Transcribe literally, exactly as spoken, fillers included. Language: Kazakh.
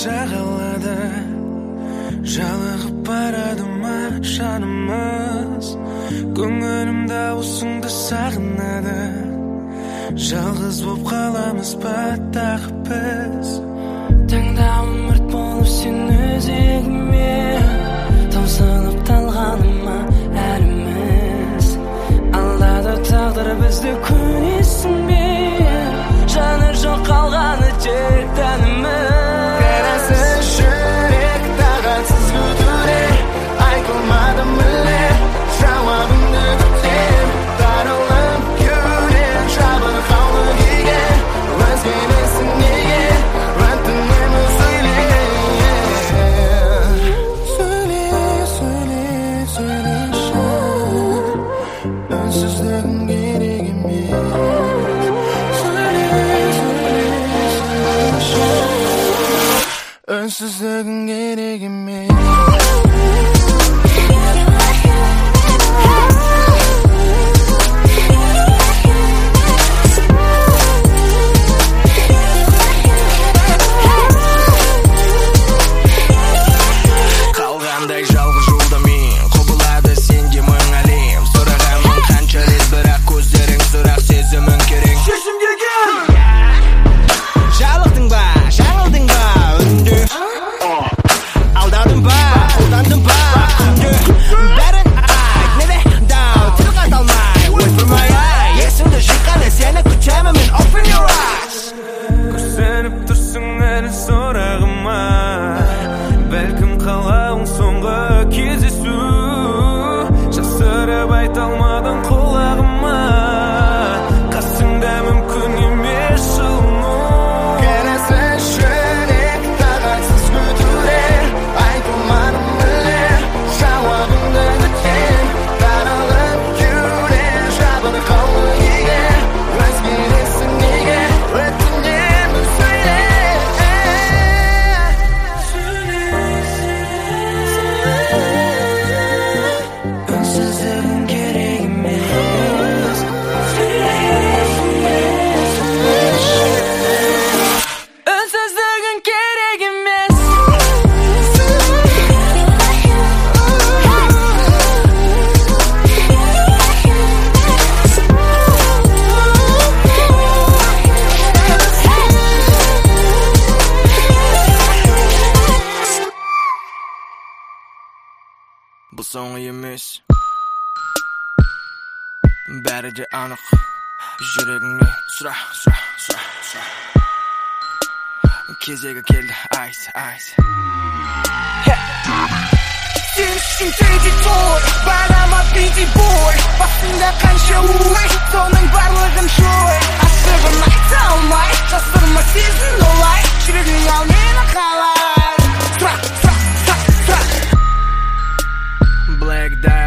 жағалады, жалығып барады ма жанымыз, көңілім дауысыңды сағынады, жалғыз боп қаламыз ба тағы біз. Таңдауым мұрт болып сен өзегіме, таусылып талғаныма әліміз, алдады тағдыр бізді көресің бе, жаны жоқ қалғаны тек тәніміз. Қарасыз жүрек тағатсыз күтуде, айтылмады мүлде жауабыңды күтем, тарылып кеудем жабырқаулы күйге, өзгелесің неге өтінемін сөйле. Сөйле, сөйле, сөйлеші, үнсіздігің керек емес. Үнсіздігің керек емес. Қалғандай жалғыз жолда мен, құбылады сенде мың әлем. Сұрағанмын қанша рет, бірақ көздерің сұрақ, сезімің керек. Шешім келген. Жалықтың ба, жаңылдың ба үнде, алдадың ба, қолдандың ба күнде, бәрін айт, неде дау, тіл қаталмай, ой тұрмай ай, есімді жиққаны сені күтемін мен, open your eyes. Күрсініп тұрсың әлі сұрағыма, бәлкім қалауың соңғы кездесу, жасырып айта алмадың құлағыма, қасыңда мүмкін емес жылыну. Қарасыз жүрек тағатсыз күтуде, айтылмады мүлде жауабыңды күтем, тарылып кеудем жабырқаулы күйге, өзгелесің неге өтінемін сөйле. Үнсіздігің керек емес. Үнсіздігің керек емес. Бұл соңы емес, бәрі де анық, жүрегіңе сұра, сұра, сұра, сұра. Кезегі келді, айс, айс. Сен үшін теңде той, барама бейді бой, басында қанша ой, соның барлығын жой. Ашығын айта алмай, жасырма сезін олай, жүрегің ал мені қалай. Сұра, сұра, сұра, сұра. Black Diamond